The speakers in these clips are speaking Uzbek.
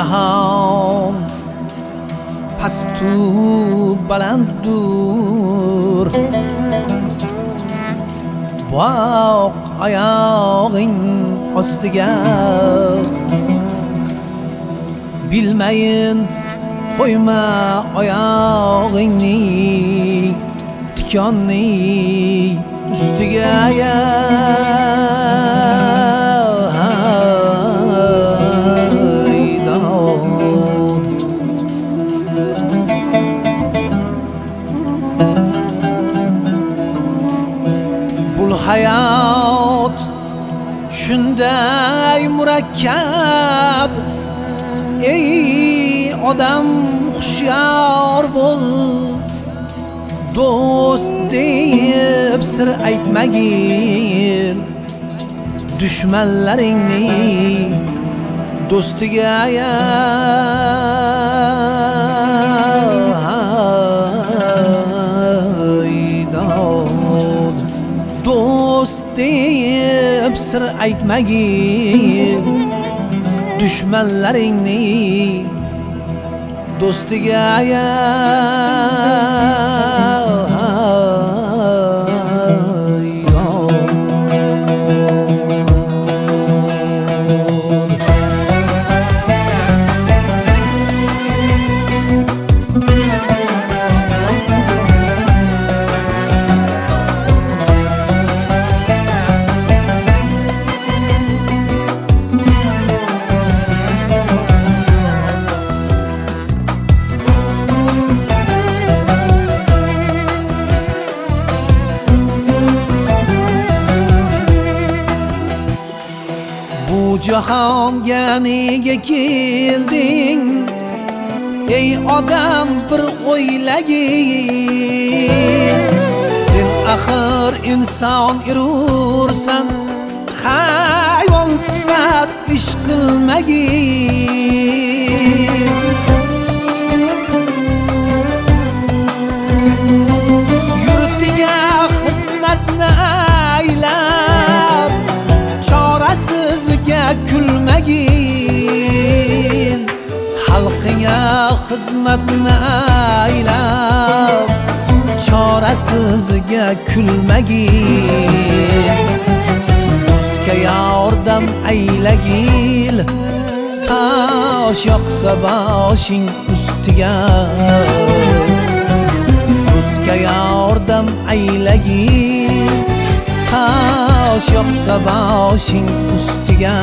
jahon pastu balanddur, boq oyog'ing ostiga. Bilmayin qo'yma oyog'ingni tikonni ustiga ya. Hayot shunday murakkab, ey odam hushyor bo'l. Do'st deb sir aytmagin, dushmanlaringni do'stiga ya. Do'st deb sir aytmagin, dushmanlaringni do'stiga ya. Jahonga nega kelding, ey odam bir o'ylagin. Sen axir inson erursan, hayvon sifat ish qilmagin. Yurtiga xizmatni aylab, chorasizga kulmagin. Xalqinga xizmatni aylab, chorasizga kulmagin. Do'stga yordam aylagil, tosh yoqsa boshing ustiga. Do'stga yordam aylagil, tosh yoqsa boshing ustiga.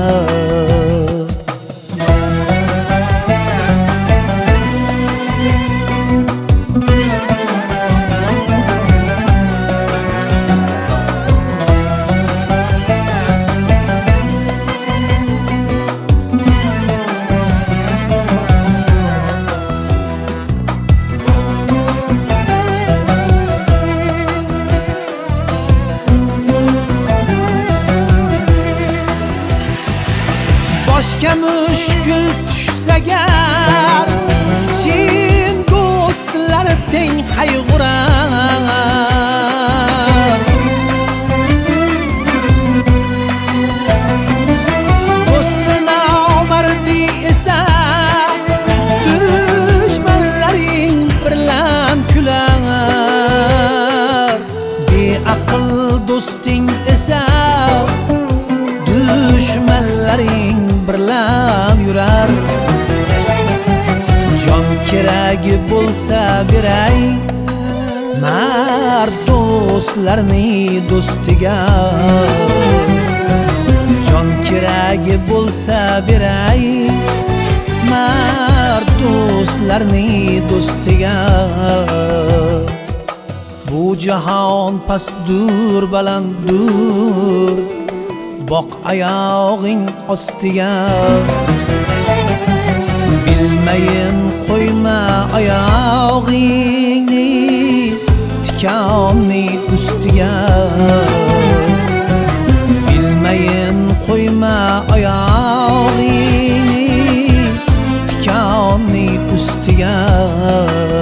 Boshga mushkul tushsa gar, chin do'stlar teng qayg'urar. Do'sti nomardi esa, dushmanlaring bilan kular. Beaql do'sting esa, dushmanlaring bilan yurar. Jon keragi bo'lsa beray, mard do'stlarni do'stiga. Jon keragi bo'lsa beray, mard do'stlarni do'stiga. Bu jahon pastdur balanddur, boq oyog'ing ostiga. Bilmayin qo'yma oyog'ingni tikonni ustiga. Bilmayin qo'yma oyog'ingni tikonni ustiga.